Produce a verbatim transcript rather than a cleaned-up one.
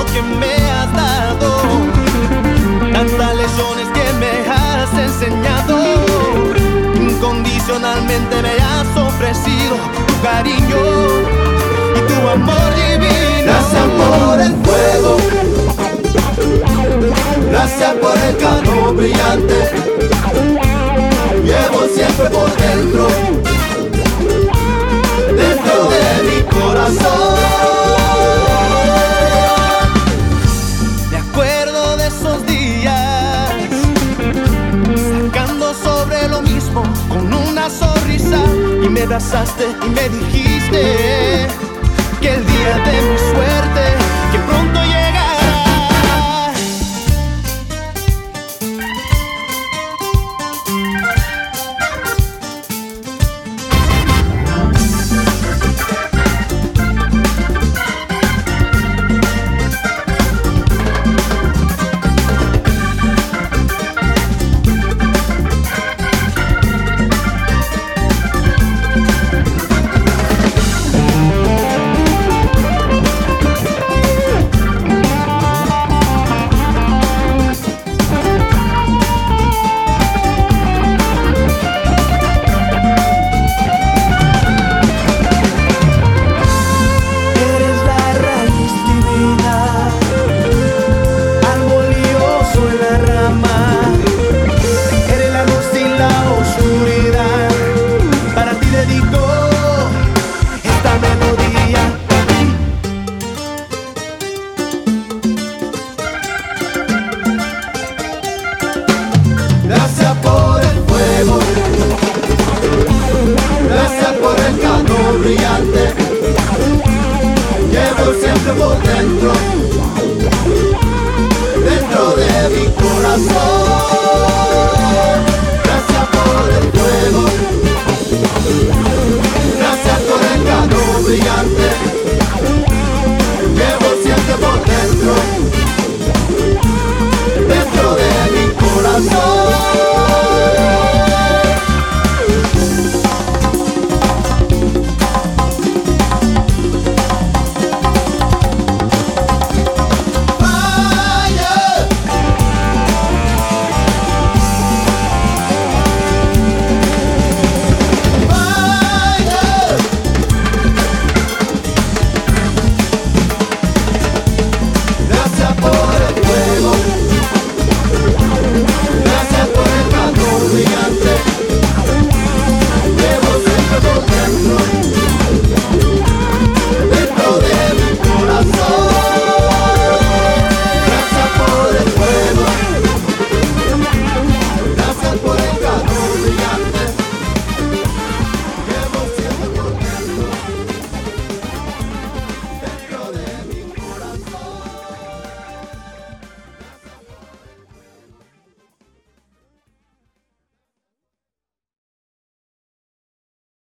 que me has dado, tantas lecciones que me has enseñado. Incondicionalmente me has ofrecido tu cariño y tu amor divino. Gracias por el fuego, gracias por el calor brillante. Llevo siempre por dentro, dentro de mi corazón. Me acuerdo de esos días, sacando sobre lo mismo con una sonrisa, y me abrazaste y me dijiste que el día de mi suerte, que pronto llegará. Eres la luz y la oscuridad.